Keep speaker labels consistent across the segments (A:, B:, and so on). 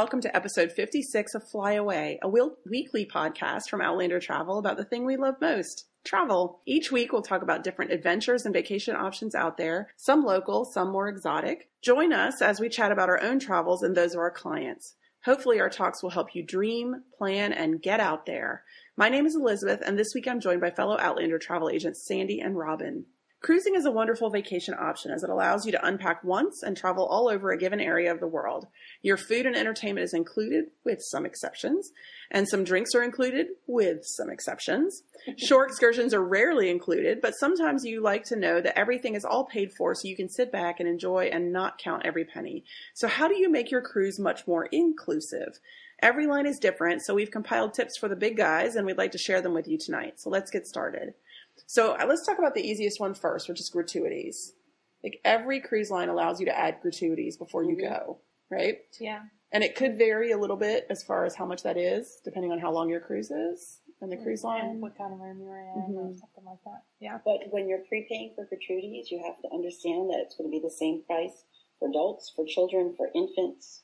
A: welcome to episode 56 of Fly Away, a weekly podcast from Outlander Travel about the thing we love most, travel. Each week we'll talk about different adventures and vacation options out there, some local, some more exotic. Join us as we chat about our own travels and those of our clients. Hopefully our talks will help you dream, plan, and get out there. My name is Elizabeth, and this week I'm joined by fellow Outlander travel agents Sandy and Robin. Cruising is a wonderful vacation option as it allows you to unpack once and travel all over a given area of the world. Your food and entertainment is included, with some exceptions, and some drinks are included, with some exceptions. Shore excursions are rarely included, but sometimes you like to know that everything is all paid for so you can sit back and enjoy and not count every penny. So how do you make your cruise much more inclusive? Every line is different, so we've compiled tips for the big guys, and we'd like to share them with you tonight. So let's get started. So let's talk about the easiest one first, which is gratuities. Like every cruise line allows you to add gratuities before you go, right?
B: Yeah.
A: And it could vary a little bit as far as how much that is, depending on how long your cruise is and the cruise line.
B: And what kind of room you're in or something like that. Yeah.
C: But when you're prepaying for gratuities, you have to understand that it's going to be the same price for adults, for children, for infants.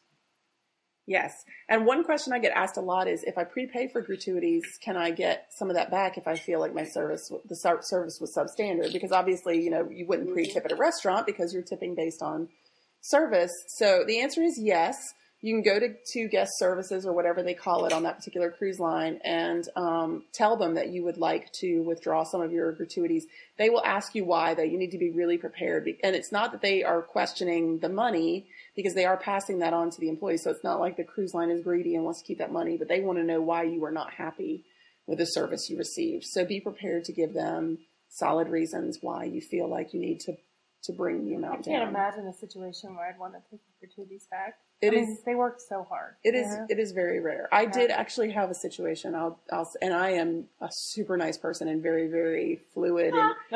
A: Yes. And one question I get asked a lot is, if I prepay for gratuities, can I get some of that back if I feel like the service was substandard? Because obviously, you wouldn't pre-tip at a restaurant because you're tipping based on service. So the answer is yes. You can go to guest services or whatever they call it on that particular cruise line and tell them that you would like to withdraw some of your gratuities. They will ask you why, though. You need to be really prepared. And it's not that they are questioning the money, because they are passing that on to the employees. So it's not like the cruise line is greedy and wants to keep that money, but they want to know why you are not happy with the service you received. So be prepared to give them solid reasons why you feel like you need to bring the amount down.
B: I can't imagine a situation where I'd want to take the gratuities back. They work so hard.
A: It is very rare. I did actually have a situation. And I am a super nice person and very, very fluid.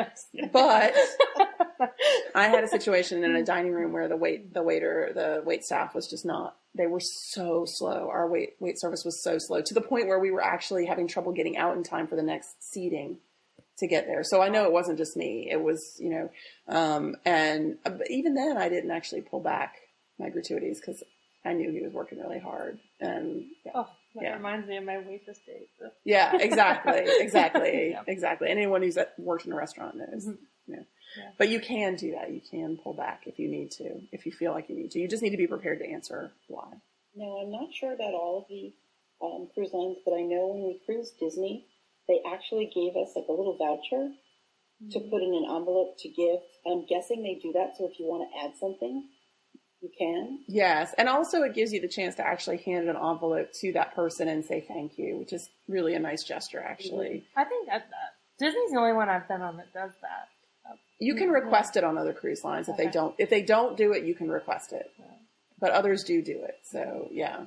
A: But I had a situation in a dining room where the wait staff was just not. They were so slow. Our wait service was so slow to the point where we were actually having trouble getting out in time for the next seating to get there. So I know it wasn't just me. It was, but even then I didn't actually pull back my gratuities because I knew he was working really hard. And
B: reminds me of my waitress days.
A: Yeah, exactly. Exactly. And anyone who's worked in a restaurant knows. Yeah. But you can do that. You can pull back if you need to, if you feel like you need to. You just need to be prepared to answer why.
C: No, I'm not sure about all of the cruise lines, but I know when we cruised Disney, they actually gave us like a little voucher to put in an envelope to give. I'm guessing they do that, so if you want to add something, you can.
A: Yes, and also it gives you the chance to actually hand an envelope to that person and say thank you, which is really a nice gesture, actually.
B: I think that Disney's the only one I've been on that does that.
A: You can request it on other cruise lines if they don't. If they don't do it, you can request it. Yeah. But others do it. So yeah.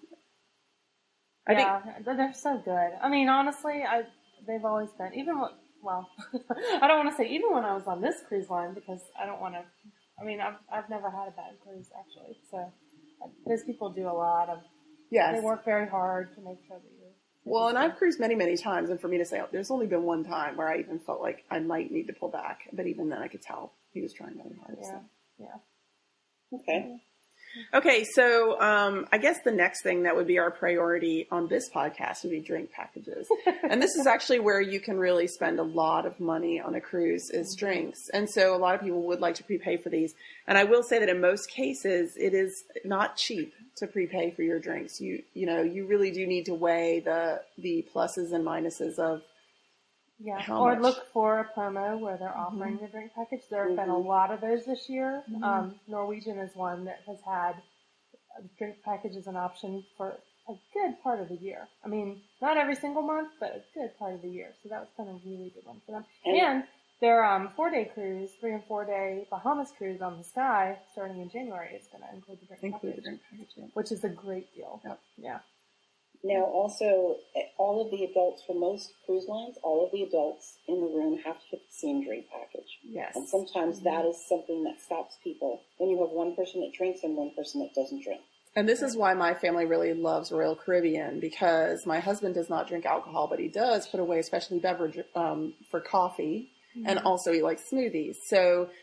A: I think
B: they're so good. I mean, honestly, they've always been. I don't want to say even when I was on this cruise line, because I don't want to. I mean, I've never had a bad cruise actually. So those people do a lot of. Yes. They work very hard to make sure that you're.
A: Well, and I've cruised many, many times, and for me to say, there's only been one time where I even felt like I might need to pull back, but even then I could tell he was trying really hard.
B: Yeah.
A: So.
B: Yeah.
A: Okay, so I guess the next thing that would be our priority on this podcast would be drink packages. And this is actually where you can really spend a lot of money on a cruise is drinks. And so a lot of people would like to prepay for these. And I will say that in most cases, it is not cheap to prepay for your drinks. You really do need to weigh the pluses and minuses of
B: or look for a promo where they're offering the drink package. There have been a lot of those this year. Norwegian is one that has had drink package as an option for a good part of the year. I mean, not every single month, but a good part of the year. So that was kind of a really good one for them. And their 4-day cruise, 3 and 4 day Bahamas cruise on the Sky, starting in January, is going to include the drink package, which is a great deal.
A: Yep.
B: Yeah.
C: Now, also, all of the adults, for most cruise lines, all of the adults in the room have to get the same drink package.
A: Yes.
C: And sometimes that is something that stops people when you have one person that drinks and one person that doesn't drink.
A: And this is why my family really loves Royal Caribbean, because my husband does not drink alcohol, but he does put away a specialty beverage for coffee. And also he likes smoothies. So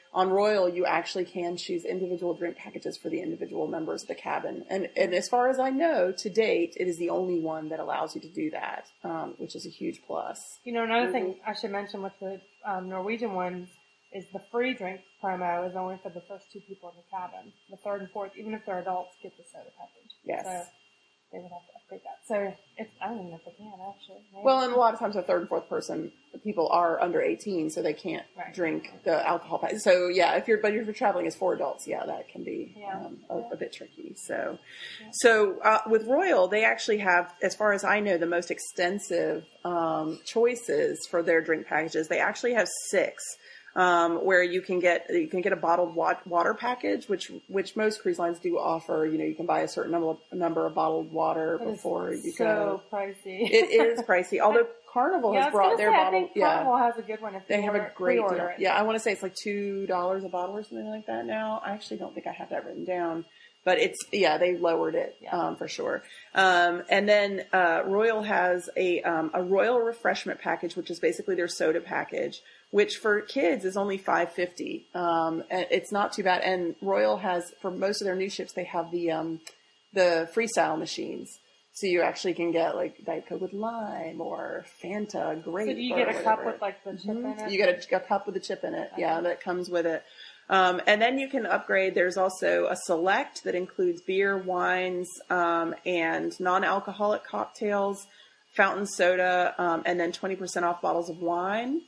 A: on Royal, you actually can choose individual drink packages for the individual members of the cabin. And as far as I know, to date, it is the only one that allows you to do that, which is a huge plus.
B: Another thing I should mention with the Norwegian ones is the free drink promo is only for the first 2 people in the cabin. The third and fourth, even if they're adults, get the soda package.
A: Yes.
B: So they would have to upgrade that. So I don't even know if they can, actually. Maybe.
A: Well, and a lot of times the third and fourth person, people are under 18, so they can't drink the alcohol package. So yeah, if you're traveling as 4 adults, that can be a bit tricky. So with Royal, they actually have, as far as I know, the most extensive choices for their drink packages. They actually have 6. Where you can get a bottled water package, which most cruise lines do offer. You can buy a certain number of bottled water before you go.
B: So pricey.
A: It is pricey. Although Carnival has brought their bottle.
B: I think Carnival has a good one. If
A: they have a great deal.
B: It.
A: Yeah, I want to say it's like $2 a bottle or something like that now. I actually don't think I have that written down. But they lowered it, for sure. And then, Royal has a Royal refreshment package, which is basically their soda package, which for kids is only $5.50. It's not too bad. And Royal has, for most of their new ships, they have the freestyle machines. So you actually can get like Diet Coke with lime or Fanta grape.
B: So do you get a cup with like the chip in it?
A: You get a cup with the chip in it. Okay. Yeah, that comes with it. And then you can upgrade. There's also a select that includes beer, wines, and non-alcoholic cocktails, fountain soda, and then 20% off bottles of wine.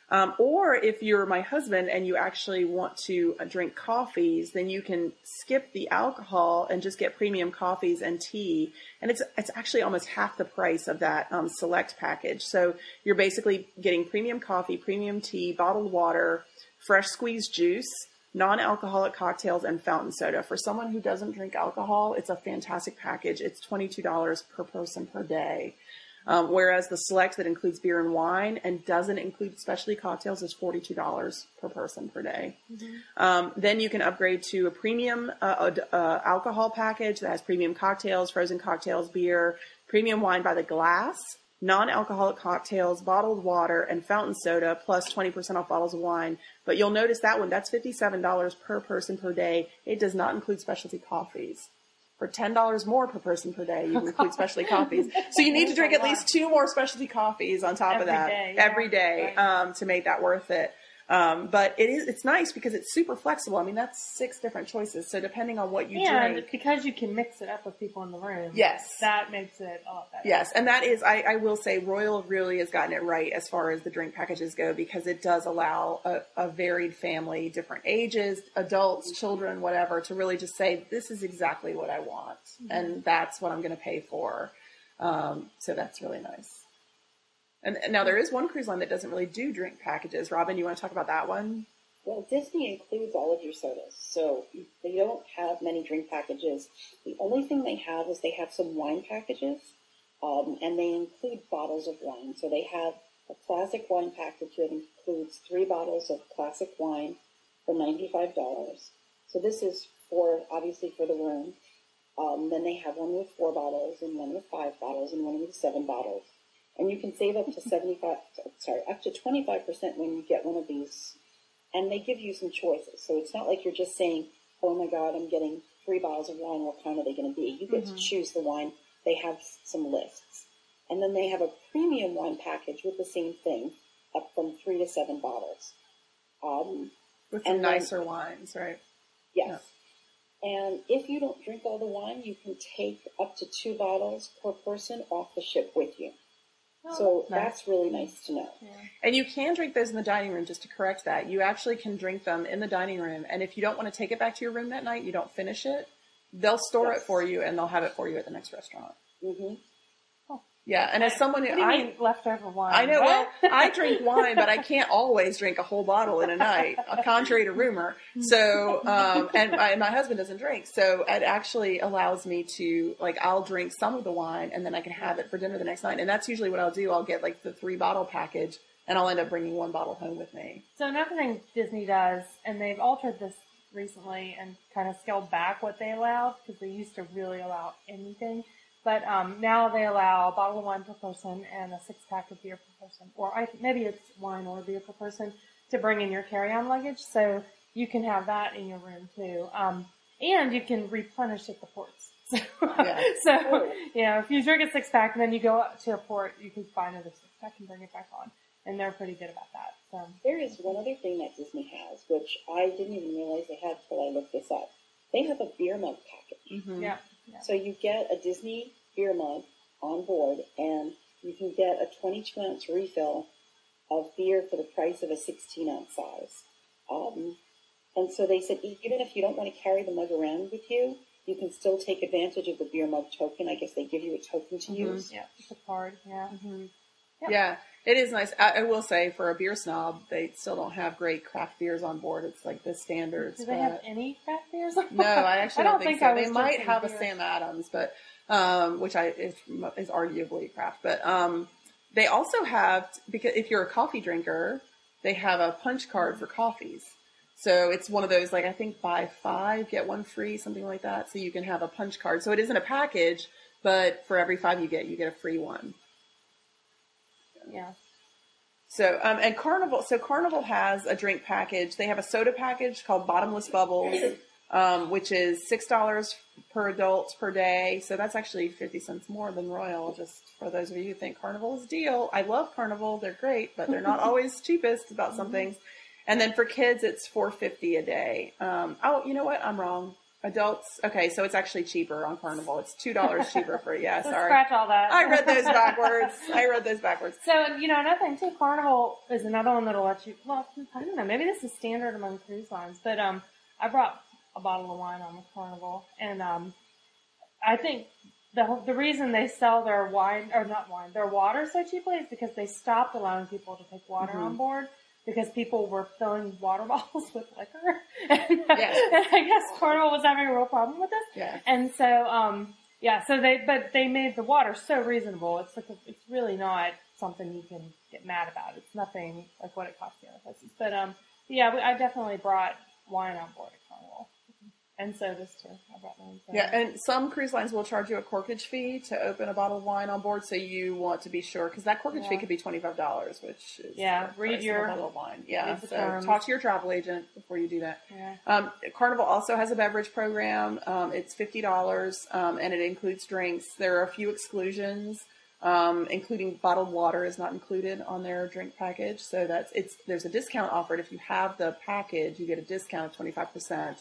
A: Or if you're my husband and you actually want to drink coffees, then you can skip the alcohol and just get premium coffees and tea. And it's actually almost half the price of that select package. So you're basically getting premium coffee, premium tea, bottled water, fresh squeezed juice, non-alcoholic cocktails, and fountain soda. For someone who doesn't drink alcohol, it's a fantastic package. It's $22 per person per day. Whereas the select that includes beer and wine and doesn't include specialty cocktails is $42 per person per day. Mm-hmm. Then you can upgrade to a premium alcohol package that has premium cocktails, frozen cocktails, beer, premium wine by the glass, non-alcoholic cocktails, bottled water, and fountain soda, plus 20% off bottles of wine. But you'll notice that one, that's $57 per person per day. It does not include specialty coffees. For $10 more per person per day, you can include specialty coffees. So you need to drink at least 2 more specialty coffees on top of that every day to make that worth it. But it's nice because it's super flexible. I mean, that's 6 different choices. So depending on what you drink.
B: And because you can mix it up with people in the room.
A: Yes.
B: That makes it a lot better.
A: Yes. And that is, I will say, Royal really has gotten it right as far as the drink packages go, because it does allow a varied family, different ages, adults, children, whatever, to really just say, this is exactly what I want. Mm-hmm. And that's what I'm going to pay for. So that's really nice. And now there is one cruise line that doesn't really do drink packages. Robin, you want to talk about that one?
C: Well, Disney includes all of your sodas, so they don't have many drink packages. The only thing they have is they have some wine packages, and they include bottles of wine. So they have a classic wine package that includes 3 bottles of classic wine for $95. So this is obviously for the room. Then they have one with 4 bottles, and one with 5 bottles, and one with 7 bottles. And you can save up to 25% when you get one of these. And they give you some choices. So it's not like you're just saying, oh my God, I'm getting 3 bottles of wine. What kind are they going to be? You get to choose the wine. They have some lists. And then they have a premium wine package with the same thing, up from 3 to 7 bottles.
A: With the nicer wines, right?
C: Yes. Yeah. And if you don't drink all the wine, you can take up to 2 bottles per person off the ship with you. Oh, so that's really nice to know. Yeah.
A: And you can drink those in the dining room, just to correct that. You actually can drink them in the dining room. And if you don't want to take it back to your room that night, you don't finish it, they'll store it for you and they'll have it for you at the next restaurant. Mm-hmm. Yeah, and as someone who
B: mean leftover wine.
A: I know. Well, I drink wine, but I can't always drink a whole bottle in a night, contrary to rumor. So, and my husband doesn't drink, so it actually allows me to, like, I'll drink some of the wine and then I can have it for dinner the next night. And that's usually what I'll do. I'll get like the 3 bottle package, and I'll end up bringing 1 bottle home with me.
B: So another thing Disney does, and they've altered this recently and kind of scaled back what they allow, because they used to really allow anything. But now they allow a bottle of wine per person and a 6-pack of beer per person. Or maybe it's wine or beer per person to bring in your carry-on luggage. So you can have that in your room too. And you can replenish at the ports. So, if you drink a 6-pack and then you go up to a port, you can find another 6-pack and bring it back on. And they're pretty good about that. So
C: there is one other thing that Disney has, which I didn't even realize they had until I looked this up. They have a beer mug package.
B: Mm-hmm. Yeah.
C: So you get a Disney beer mug on board, and you can get a 22-ounce refill of beer for the price of a 16-ounce size. And so they said, even if you don't want to carry the mug around with you, you can still take advantage of the beer mug token. I guess they give you a token to use.
B: Yeah, it's a card. Yeah.
A: Mm-hmm. Yeah, it is nice. I will say, for a beer snob, they still don't have great craft beers on board. It's like the standards.
B: Do they have any craft beers on board?
A: No, I actually don't think so. They might have
B: beer.
A: A Sam Adams, but which is arguably craft. But they also have, because if you're a coffee drinker, they have a punch card for coffees. So it's one of those, like, I think buy 5, get 1 free, something like that. So you can have a punch card. So it isn't a package, but for every 5 you get a free one.
B: Yeah.
A: So, and Carnival has a drink package. They have a soda package called Bottomless Bubbles, which is $6 per adult per day. So that's actually 50 cents more than Royal, just for those of you who think Carnival is a deal. I love Carnival. They're great, but they're not always cheapest about some things. And then for kids, it's $4.50 a day. You know what? I'm wrong. Adults, okay, so it's actually cheaper on Carnival. It's $2 cheaper for, sorry.
B: Scratch all that.
A: I read those backwards.
B: So, another thing too, Carnival is another one that'll let you, well, I don't know, maybe this is standard among cruise lines, but I brought a bottle of wine on with Carnival, and I think the reason they sell their their water so cheaply is because they stopped allowing people to take water on board. Because people were filling water bottles with liquor. And I guess Carnival was having a real problem with this.
A: Yeah.
B: And so, but they made the water so reasonable. It's it's really not something you can get mad about. It's nothing like what it costs the other places. But, I definitely brought wine on board at Carnival. And sodas too. I brought mine.
A: Yeah, and some cruise lines will charge you a corkage fee to open a bottle of wine on board, so you want to be sure, because that corkage fee could be $25, which is
B: read your
A: bottle of wine. Yeah, so
B: terms.
A: Talk to your travel agent before you do that.
B: Yeah.
A: Carnival also has a beverage program. It's $50, and it includes drinks. There are a few exclusions, including bottled water is not included on their drink package. So there's a discount offered. If you have the package, you get a discount of 25%.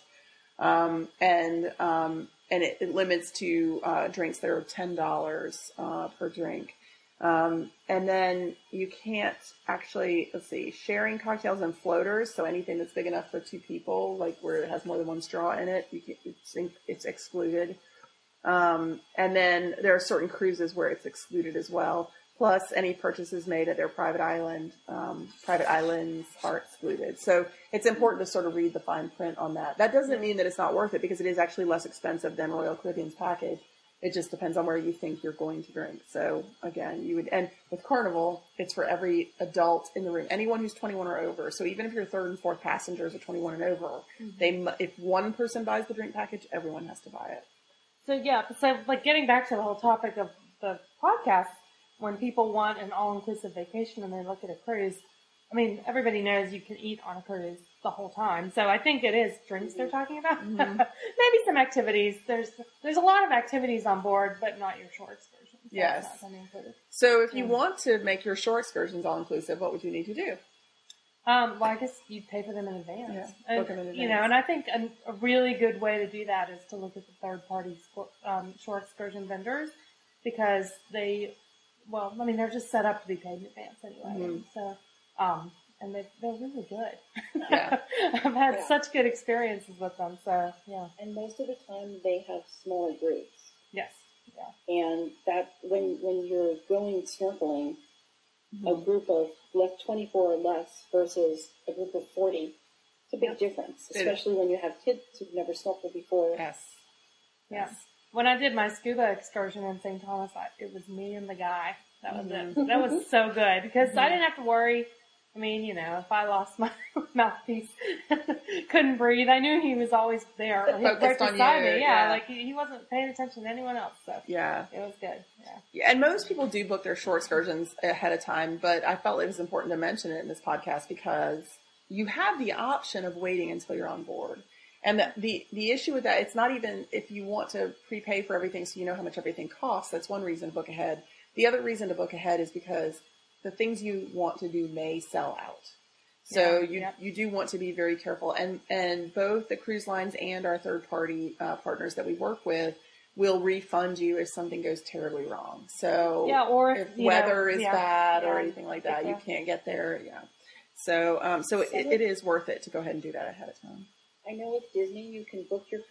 A: And it limits to drinks that are $10 per drink. And then you can't actually, sharing cocktails and floaters, so anything that's big enough for 2 people, like where it has more than 1 straw in it, it's excluded. And then there are certain cruises where it's excluded as well. Plus, any purchases made at their private islands are excluded. So it's important to sort of read the fine print on that. That doesn't mean that it's not worth it, because it is actually less expensive than Royal Caribbean's package. It just depends on where you think you're going to drink. So again, and with Carnival, it's for every adult in the room, anyone who's 21 or over. So even if your 3rd and 4th passengers are 21 and over, if one person buys the drink package, everyone has to buy it.
B: So like getting back to the whole topic of the podcast, when people want an all-inclusive vacation and they look at a cruise, I mean, everybody knows you can eat on a cruise the whole time. So I think it is drinks they're talking about. Maybe some activities. There's a lot of activities on board, but not your shore excursions.
A: Yes. So if you want to make your shore excursions all-inclusive, what would you need to do?
B: Well, I guess you'd pay for them in advance.
A: Yeah, book them in advance.
B: And I think a really good way to do that is to look at the third-party shore excursion vendors, because they're just set up to be paid in advance anyway. So, and they're really good.
C: Yeah.
B: I've had such good experiences with them. So, yeah.
C: And most of the time they have smaller groups.
B: Yes. Yeah.
C: And that when you're going snorkeling, a group of 24 or less versus a group of 40, it's a big difference, especially when you have kids who've never snorkeled before.
A: Yes.
B: Yeah. When I did my scuba excursion in St. Thomas, it was me and the guy. That was it. That was so good, because I didn't have to worry. I mean, if I lost my mouthpiece, couldn't breathe, I knew he was always there.
A: Focused on you.
B: Me. Yeah, like he wasn't paying attention to anyone else. So it was good.
A: Yeah. And most people do book their shore excursions ahead of time, but I felt it was important to mention it in this podcast because you have the option of waiting until you're on board. And the issue with that, it's not even if you want to prepay for everything so you know how much everything costs. That's one reason to book ahead. The other reason to book ahead is because the things you want to do may sell out. So you do want to be very careful. And both the cruise lines and our third-party partners that we work with will refund you if something goes terribly wrong. So
B: or
A: if weather is bad or anything like that, you can't get there. Yeah. So it is worth it to go ahead and do that ahead of time.
C: I know with Disney you can book your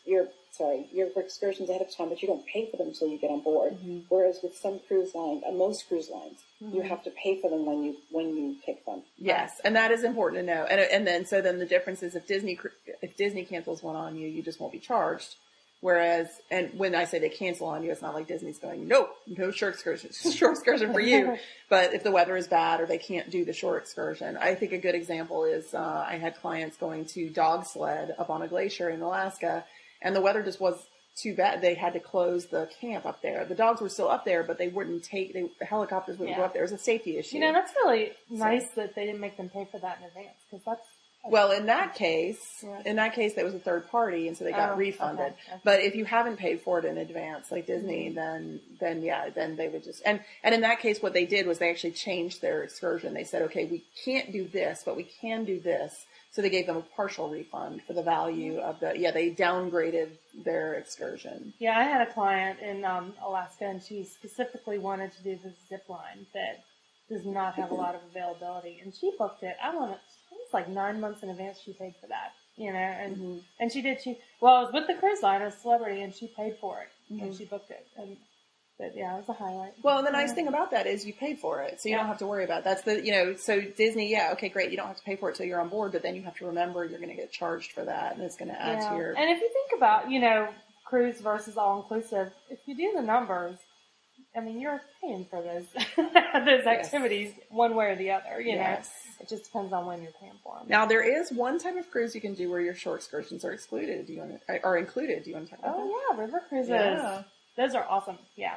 C: excursions ahead of time, but you don't pay for them until you get on board. Mm-hmm. Whereas with some cruise lines, most cruise lines, mm-hmm. you have to pay for them when you pick them.
A: Yes, and that is important to know. And then the difference is if Disney cancels one on you, you just won't be charged. Whereas, and when I say they cancel on you, it's not like Disney's going, no shore excursion for you. But if the weather is bad or they can't do the shore excursion, I think a good example is I had clients going to dog sled up on a glacier in Alaska, and the weather just was too bad. They had to close the camp up there. The dogs were still up there, but they wouldn't the helicopters wouldn't go up there. It was a safety issue.
B: That's really nice that they didn't make them pay for that in advance, because that's.
A: Well, in that case, that was a third party, and so they got refunded. Okay. But if you haven't paid for it in advance, like Disney, then they would just and in that case, what they did was they actually changed their excursion. They said, okay, we can't do this, but we can do this. So they gave them a partial refund for the value of they downgraded their excursion.
B: Yeah, I had a client in Alaska, and she specifically wanted to do the zip line that does not have a lot of availability, and she booked it. Like 9 months in advance she paid for that, and and it was with the cruise line, a celebrity, and she paid for it, and she booked it, but it was a highlight.
A: Well, and the nice thing about that is you paid for it, so you don't have to worry about it. That's so Disney, okay, great, you don't have to pay for it till you're on board, but then you have to remember you're going to get charged for that, and it's going to add to your.
B: And if you think about, cruise versus all-inclusive, if you do the numbers, I mean, you're paying for those activities one way or the other, you know. It just depends on when you're paying for them.
A: Now, there is one type of cruise you can do where your shore excursions are excluded. Included. Do you want to talk about that?
B: Oh, yeah, river cruises. Yeah. Those are awesome. Yeah.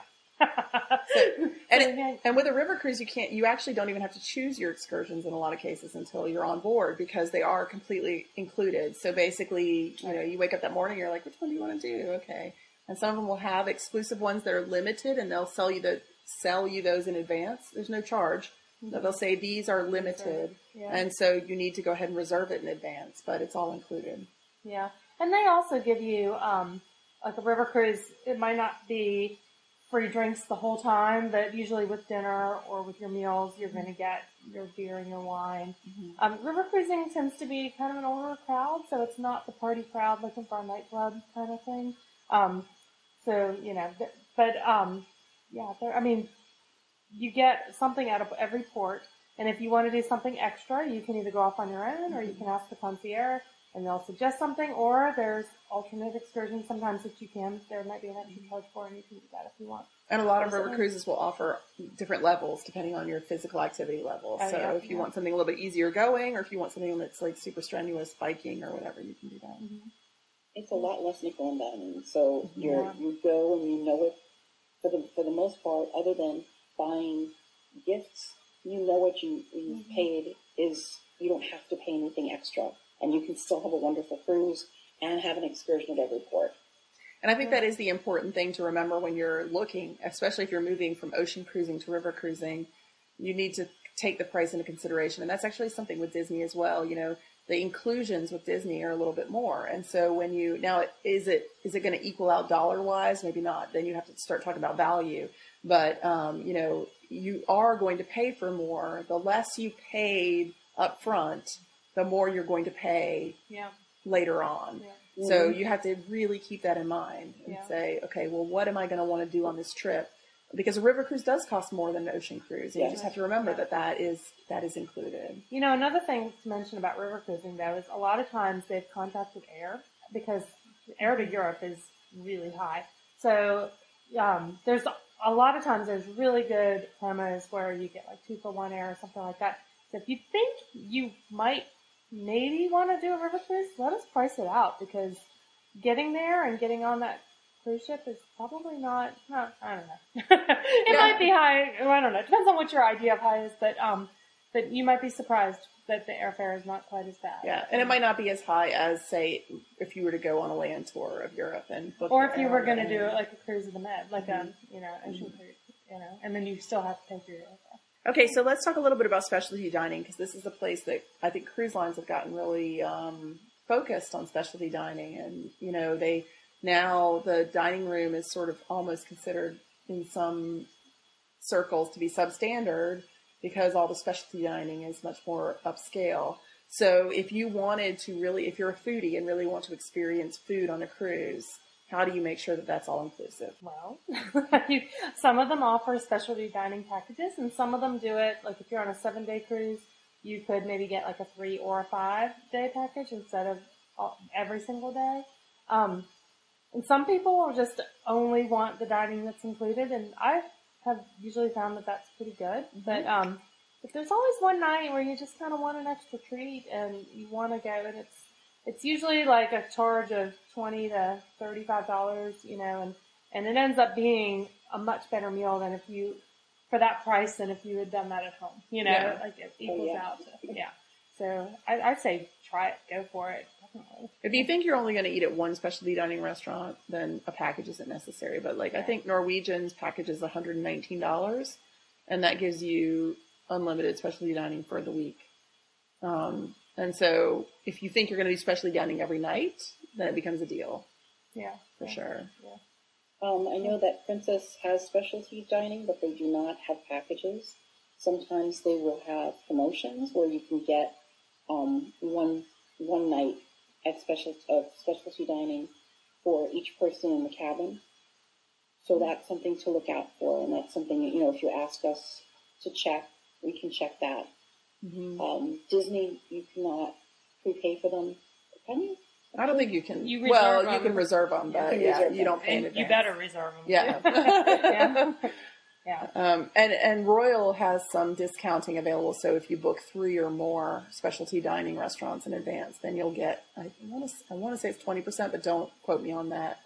A: And with a river cruise, you actually don't even have to choose your excursions in a lot of cases until you're on board, because they are completely included. So basically, you wake up that morning, you're like, which one do you want to do? Okay. And some of them will have exclusive ones that are limited, and they'll sell you those in advance. There's no charge. So they'll say these are limited, and so you need to go ahead and reserve it in advance, but it's all included.
B: Yeah, and they also give you, like a river cruise, it might not be free drinks the whole time, but usually with dinner or with your meals, you're going to get your beer and your wine. Mm-hmm. River cruising tends to be kind of an older crowd, so it's not the party crowd looking for a nightclub kind of thing. You get something out of every port, and if you want to do something extra, you can either go off on your own, or you can ask the concierge, and they'll suggest something, or there's alternate excursions sometimes that there might be an extra charge for, and you can do that if you want.
A: And a lot of river cruises will offer different levels depending on your physical activity level. If you want something a little bit easier going, or if you want something that's like super strenuous biking or whatever, you can do that. Mm-hmm.
C: It's a lot less nickel and diamond, so you go and you know it for the most part, other than buying gifts, what you've paid is, you don't have to pay anything extra, and you can still have a wonderful cruise and have an excursion at every port.
A: And I think that is the important thing to remember when you're looking, especially if you're moving from ocean cruising to river cruising. You need to take the price into consideration, and that's actually something with Disney as well. The inclusions with Disney are a little bit more. And so when is it going to equal out dollar wise? Maybe not. Then you have to start talking about value. But, you are going to pay for more. The less you paid up front, the more you're going to pay later on. Yeah. Mm-hmm. So you have to really keep that in mind and say, okay, well, what am I going to want to do on this trip? Because a river cruise does cost more than an ocean cruise. And you just have to remember that is included.
B: Another thing to mention about river cruising, though, is a lot of times they've contacted air, because air to Europe is really high. So there's a lot of times there's really good promos where you get like 2 for 1 air or something like that. So if you think you might maybe want to do a river cruise, let us price it out, because getting there and getting on that cruise ship is probably not I don't know. It might be high. I don't know. It depends on what your idea of high is, but but you might be surprised that the airfare is not quite as bad.
A: Yeah, and it might not be as high as, say, if you were to go on a land tour of Europe and book.
B: Or if you were going to do it like a cruise of the Med, like a, ocean cruise, and then you still have to pay for your airfare.
A: Okay, so let's talk a little bit about specialty dining, because this is a place that I think cruise lines have gotten really focused on specialty dining. And, now the dining room is sort of almost considered in some circles to be substandard, because all the specialty dining is much more upscale. So if you wanted to if you're a foodie and really want to experience food on a cruise, how do you make sure that that's all inclusive?
B: Well, some of them offer specialty dining packages, and some of them do it, like if you're on a 7-day cruise, you could maybe get like a 3 or a 5-day package instead of every single day. And some people will just only want the dining that's included, and I have usually found that that's pretty good. Mm-hmm. But if there's always one night where you just kind of want an extra treat and you want to go, and it's usually like a charge of $20 to $35, and it ends up being a much better meal than for that price than if you had done that at home. Like it equals out. So I'd say try it, go for it. Definitely.
A: If you think you're only going to eat at one specialty dining restaurant, then a package isn't necessary. But I think Norwegian's package is $119, and that gives you unlimited specialty dining for the week. And so if you think you're going to do specialty dining every night, then it becomes a deal.
B: Yeah.
A: For sure.
B: Yeah.
C: I know that Princess has specialty dining, but they do not have packages. Sometimes they will have promotions where you can get one night at specialty dining for each person in the cabin. So that's something to look out for, and that's something, if you ask us to check, we can check that. Mm-hmm. Disney, you cannot prepay for them, can you?
A: I don't think you can.
B: You can
A: reserve them, but you don't pay in advance.
B: You better reserve them.
A: Yeah.
B: Yeah.
A: And Royal has some discounting available. So if you book 3 or more specialty dining restaurants in advance, then you'll get, I want to say it's 20%, but don't quote me on that.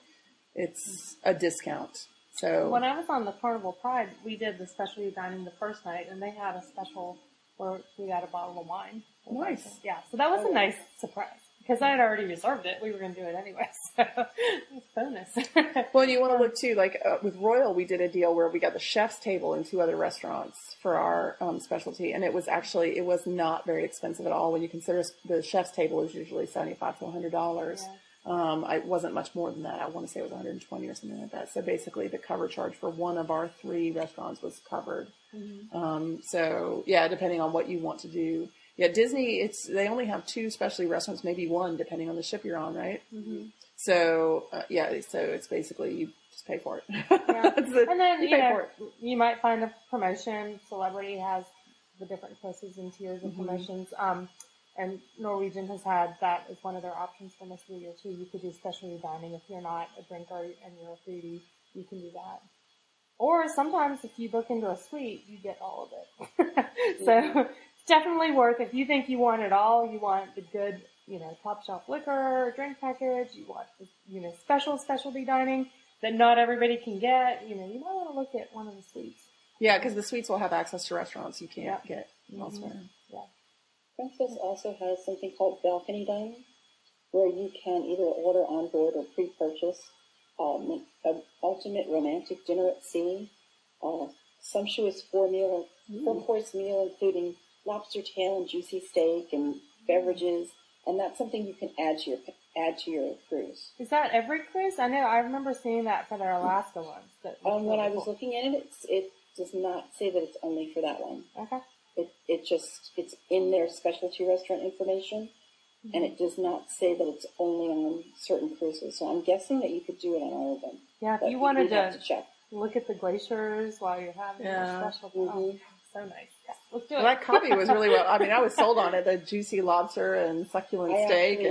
A: It's a discount. So
B: when I was on the Carnival Pride, we did the specialty dining the first night, and they had a special where we got a bottle of wine.
A: Nice.
B: Yeah. So that was a nice surprise. Because I had already reserved it. We were going to do it anyway, so it's a bonus.
A: Well, and you want to look, too, with Royal, we did a deal where we got the chef's table in 2 other restaurants for our specialty, and it was not very expensive at all when you consider the chef's table is usually $75 to $100. Yeah. It wasn't much more than that. I want to say it was $120 or something like that. So basically the cover charge for one of our 3 restaurants was covered. Mm-hmm. So, yeah, depending on what you want to do. Yeah, Disney, they only have 2 specialty restaurants, maybe 1, depending on the ship you're on, right? Mm-hmm. So, so it's basically you just pay for it.
B: Yeah. And then, you might find a promotion. Celebrity has the different courses and tiers of promotions. And Norwegian has had that as one of their options for most of the year, too. You could do specialty dining if you're not a drinker and you're a foodie. You can do that. Or sometimes if you book into a suite, you get all of it. So definitely worth, if you think you want it all, you want the good, top shelf liquor, drink package, you want, specialty dining that not everybody can get, you might want to look at one of the suites.
A: Yeah, because the suites will have access to restaurants you can't get elsewhere. Yeah.
C: Princess also has something called balcony dining, where you can either order on board or pre-purchase an ultimate romantic dinner at sea, sumptuous 4-course meal, including lobster tail and juicy steak and beverages, and that's something you can add to your cruise.
B: Is that every cruise? I remember seeing that for their Alaska ones.
C: When I was looking at it, it does not say that it's only for that one.
B: Okay.
C: It's in their specialty restaurant information, and it does not say that it's only on certain cruises. So I'm guessing that you could do it on all of them.
B: Yeah, if you wanted to check. Look at the glaciers while you're having your special. So nice. Yeah, let's do it.
A: Well, that copy was really well. I mean, I was sold on it. The juicy lobster and succulent steak.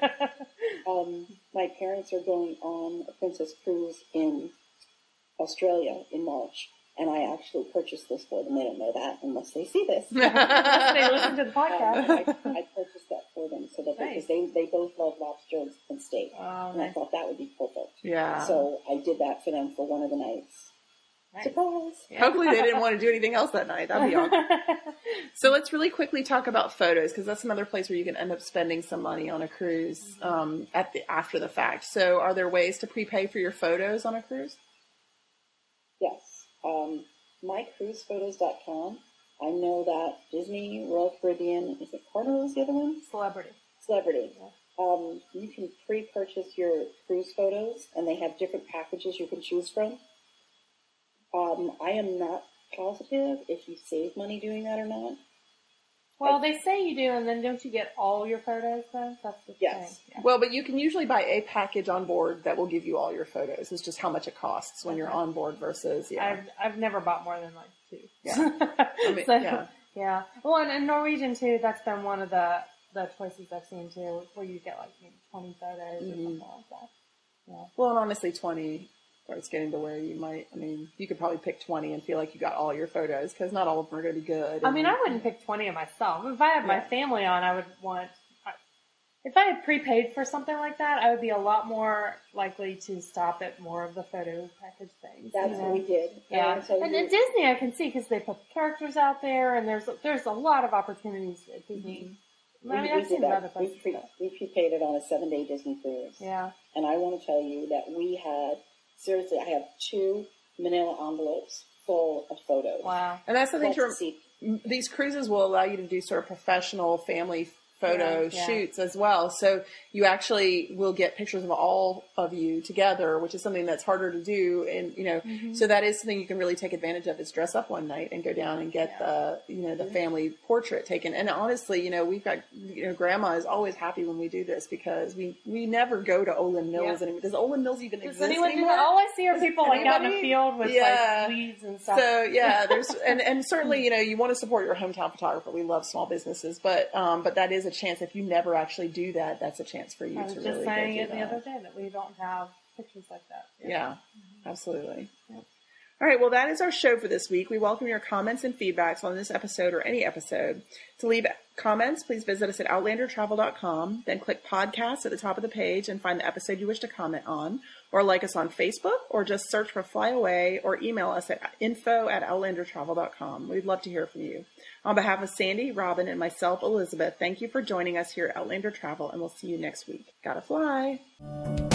C: My parents are going on a Princess cruise in Australia in March, and I actually purchased this for them. They don't know that unless they see this.
B: Unless they listen to the podcast.
C: I purchased that for them so that because they both love lobster and steak, and I thought that would be perfect.
A: Yeah.
C: So I did that for them for one of the nights. Nice. Surprise!
A: Yeah. Hopefully they didn't want to do anything else that night. That'd be awesome. So let's really quickly talk about photos, because that's another place where you can end up spending some money on a cruise after the fact. So are there ways to prepay for your photos on a cruise?
C: Yes. MyCruisePhotos.com. I know that Disney, Royal Caribbean, is it Carnival is the other one?
B: Celebrity.
C: Yeah. You can pre-purchase your cruise photos, and they have different packages you can choose from. I am not positive if you save money doing that or not.
B: Well, they say you do, and then don't you get all your photos then? That's the thing.
A: Yeah. Well, but you can usually buy a package on board that will give you all your photos. It's just how much it costs when you're on board versus,
B: I've never bought more than like 2.
A: Yeah.
B: Yeah. Well, and Norwegian too, that's been one of the choices I've seen too, where you get like maybe 20 photos or something like that. Yeah.
A: Well, and honestly, 20... or it's getting to where you could probably pick 20 and feel like you got all your photos, because not all of them are going to be good.
B: I wouldn't pick 20 of myself. If I had my family on, I would want, if I had prepaid for something like that, I would be a lot more likely to stop at more of the photo package things.
C: That's what we did.
B: Yeah. And at Disney, I can see, because they put the characters out there, and there's a lot of opportunities at Disney. I've seen other places.
C: We prepaid it on a 7-day Disney cruise.
B: Yeah.
C: And I want to tell you that we had, seriously, I have 2 manila envelopes full of photos.
B: Wow.
A: And that's the thing these cruises will allow you to do sort of professional family photo shoots as well. So you actually will get pictures of all of you together, which is something that's harder to do. And, so that is something you can really take advantage of, is dress up one night and go down and get the family portrait taken. And honestly, we've got, Grandma is always happy when we do this, because we never go to Olin Mills anymore. Does Olin Mills even exist anymore?
B: Do that? All I see are people out in the field with like weeds and stuff.
A: So there's, and certainly, you want to support your hometown photographer. We love small businesses, but that is a chance. If you never actually do that, that's a chance for you to really go do that. I was just saying it
B: the other day that we don't have pictures like that.
A: Yeah, absolutely. Yeah. All right, well, that is our show for this week. We welcome your comments and feedbacks on this episode or any episode. To leave comments, please visit us at outlandertravel.com, then click podcast at the top of the page and find the episode you wish to comment on, or like us on Facebook, or just search for Fly Away, or email us at info@outlandertravel.com. We'd love to hear from you. On behalf of Sandy, Robin, and myself, Elizabeth, thank you for joining us here at Outlander Travel, and we'll see you next week. Gotta fly!